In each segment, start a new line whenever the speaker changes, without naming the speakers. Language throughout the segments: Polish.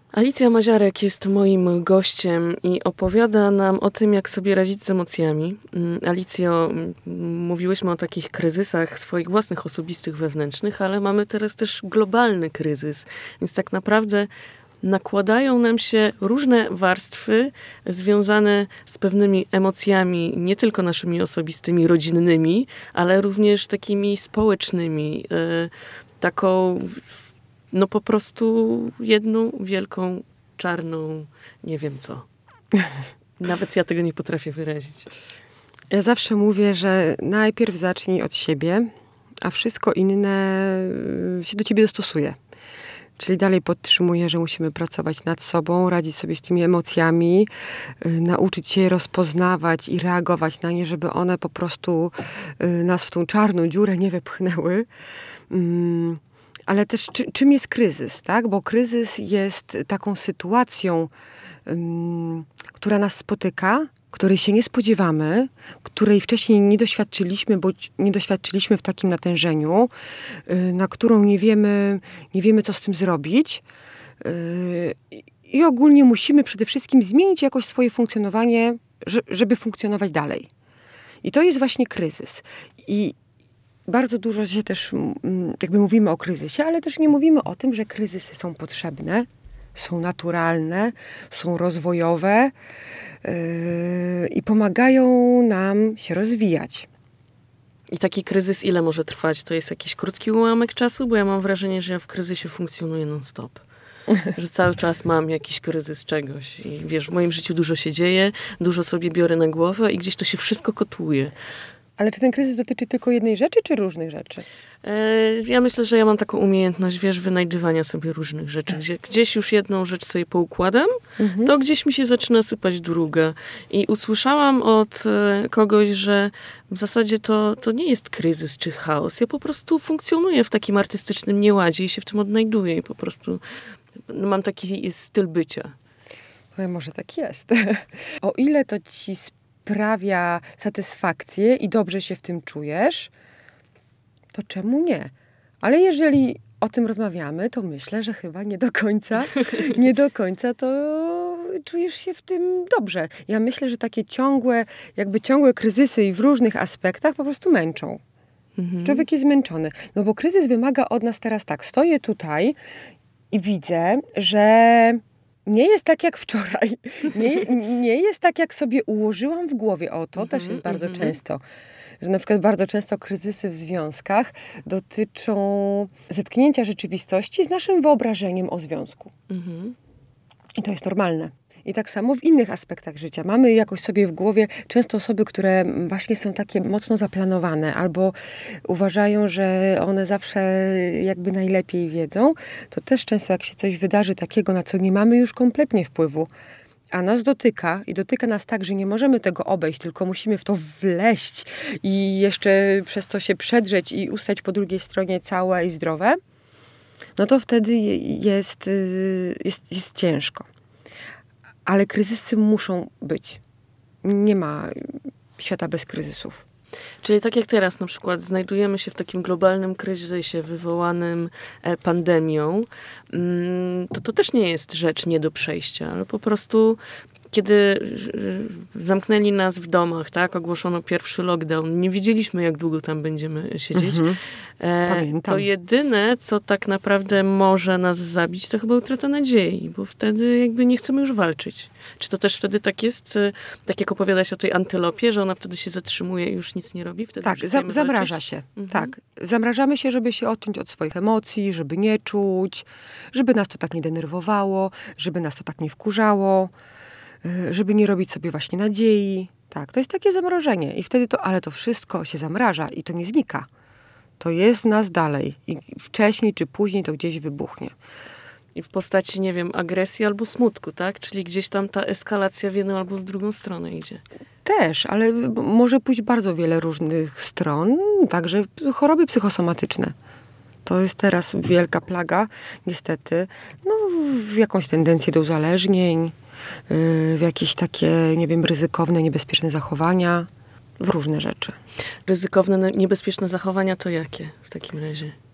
Alicja Maziarek jest moim gościem i opowiada nam o tym, jak sobie radzić z emocjami. Alicjo, mówiłyśmy o takich kryzysach swoich własnych, osobistych, wewnętrznych, ale mamy teraz też globalny kryzys, więc tak naprawdę nakładają nam się różne warstwy związane z pewnymi emocjami, nie tylko naszymi osobistymi, rodzinnymi, ale również takimi społecznymi. Taką, no po prostu jedną wielką, czarną, nie wiem co. Nawet ja tego nie potrafię wyrazić.
Ja zawsze mówię, że najpierw zacznij od siebie, a wszystko inne się do ciebie dostosuje. Czyli dalej podtrzymuję, że musimy pracować nad sobą, radzić sobie z tymi emocjami, nauczyć się je rozpoznawać i reagować na nie, żeby one po prostu nas w tą czarną dziurę nie wepchnęły. Ale też czym jest kryzys, tak? Bo kryzys jest taką sytuacją, która nas spotyka, której się nie spodziewamy, której wcześniej nie doświadczyliśmy, bądź nie doświadczyliśmy w takim natężeniu, na którą nie wiemy, co z tym zrobić. I ogólnie musimy przede wszystkim zmienić jakoś swoje funkcjonowanie, żeby funkcjonować dalej. I to jest właśnie kryzys. I bardzo dużo się też jakby mówimy o kryzysie, ale też nie mówimy o tym, że kryzysy są potrzebne, są naturalne, są rozwojowe i pomagają nam się rozwijać.
I taki kryzys ile może trwać? To jest jakiś krótki ułamek czasu? Bo ja mam wrażenie, że ja w kryzysie funkcjonuję non-stop. Że cały czas mam jakiś kryzys czegoś. I wiesz, w moim życiu dużo się dzieje, dużo sobie biorę na głowę i gdzieś to się wszystko kotłuje.
Ale czy ten kryzys dotyczy tylko jednej rzeczy, czy różnych rzeczy?
Ja myślę, że ja mam taką umiejętność, wiesz, wynajdywania sobie różnych rzeczy. Gdzieś już jedną rzecz sobie poukładam, to gdzieś mi się zaczyna sypać druga. I usłyszałam od kogoś, że w zasadzie to nie jest kryzys czy chaos. Ja po prostu funkcjonuję w takim artystycznym nieładzie i się w tym odnajduję i po prostu mam taki styl bycia.
No, może tak jest. O ile to ci sprawia satysfakcję i dobrze się w tym czujesz, to czemu nie? Ale jeżeli o tym rozmawiamy, to myślę, że chyba nie do końca to czujesz się w tym dobrze. Ja myślę, że takie ciągłe kryzysy i w różnych aspektach po prostu męczą. Człowiek jest zmęczony. No bo kryzys wymaga od nas teraz tak. Stoję tutaj i widzę, że nie jest tak jak wczoraj. Nie jest tak, jak sobie ułożyłam w głowie. O, to też jest bardzo często. Że na przykład bardzo często kryzysy w związkach dotyczą zetknięcia rzeczywistości z naszym wyobrażeniem o związku. I to jest normalne. I tak samo w innych aspektach życia. Mamy jakoś sobie w głowie często osoby, które właśnie są takie mocno zaplanowane albo uważają, że one zawsze jakby najlepiej wiedzą. To też często jak się coś wydarzy takiego, na co nie mamy już kompletnie wpływu, a nas dotyka i dotyka nas tak, że nie możemy tego obejść, tylko musimy w to wleść i jeszcze przez to się przedrzeć i ustać po drugiej stronie całe i zdrowe, no to wtedy jest ciężko. Ale kryzysy muszą być. Nie ma świata bez kryzysów.
Czyli tak jak teraz na przykład znajdujemy się w takim globalnym kryzysie wywołanym pandemią, to też nie jest rzecz nie do przejścia, ale po prostu kiedy zamknęli nas w domach, tak, ogłoszono pierwszy lockdown, nie wiedzieliśmy, jak długo tam będziemy siedzieć.
Pamiętam.
To jedyne, co tak naprawdę może nas zabić, to chyba utrata nadziei, bo wtedy jakby nie chcemy już walczyć. Czy to też wtedy tak jest, tak jak opowiadałaś o tej antylopie, że ona wtedy się zatrzymuje i już nic nie robi? Wtedy
tak, zamraża się. Tak, zamrażamy się, żeby się odciąć od swoich emocji, żeby nie czuć, żeby nas to tak nie denerwowało, żeby nas to tak nie wkurzało, żeby nie robić sobie właśnie nadziei. Tak, to jest takie zamrożenie. I wtedy ale to wszystko się zamraża i to nie znika. To jest w nas dalej. I wcześniej czy później to gdzieś wybuchnie.
I w postaci, nie wiem, agresji albo smutku, tak? Czyli gdzieś tam ta eskalacja w jedną albo w drugą stronę idzie.
Też, ale może pójść bardzo wiele różnych stron. Także choroby psychosomatyczne. To jest teraz wielka plaga, niestety. No, w jakąś tendencję do uzależnień, w jakieś takie, nie wiem, ryzykowne, niebezpieczne zachowania, w różne rzeczy.
Ryzykowne, niebezpieczne zachowania to jakie w takim razie?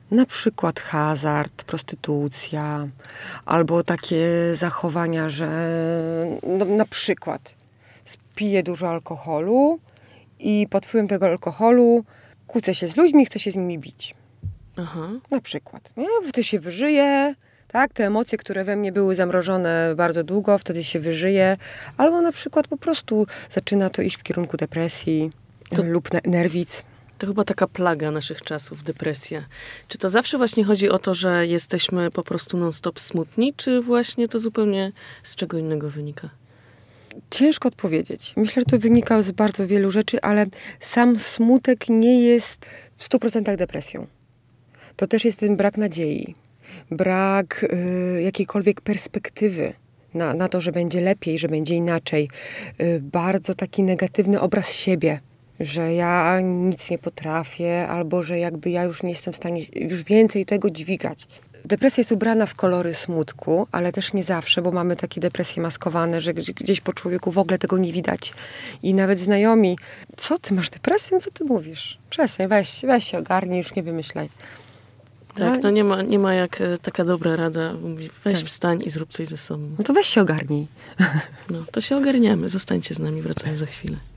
Na przykład hazard, prostytucja, albo takie zachowania, że na przykład piję dużo alkoholu i pod wpływem tego alkoholu kłócę się z ludźmi, chcę się z nimi bić.
Aha.
Na przykład. Nie? Wtedy się wyżyje, tak? Te emocje, które we mnie były zamrożone bardzo długo, wtedy się wyżyje. Albo na przykład po prostu zaczyna to iść w kierunku depresji lub nerwic.
To chyba taka plaga naszych czasów, depresja. Czy to zawsze właśnie chodzi o to, że jesteśmy po prostu non-stop smutni, czy właśnie to zupełnie z czego innego wynika?
Ciężko odpowiedzieć. Myślę, że to wynika z bardzo wielu rzeczy, ale sam smutek nie jest w 100% depresją. To też jest ten brak nadziei, brak jakiejkolwiek perspektywy na to, że będzie lepiej, że będzie inaczej. Bardzo taki negatywny obraz siebie, że ja nic nie potrafię, albo że jakby ja już nie jestem w stanie już więcej tego dźwigać. Depresja jest ubrana w kolory smutku, ale też nie zawsze, bo mamy takie depresje maskowane, że gdzieś po człowieku w ogóle tego nie widać. I nawet znajomi, co ty masz depresję? No co ty mówisz? Przestań, weź się ogarnij, już nie wymyślaj.
Tak, no nie ma jak taka dobra rada. Mówi, weź wstań i zrób coś ze sobą.
No to weź się ogarnij.
No, to się ogarniamy. Zostańcie z nami, wracamy za chwilę.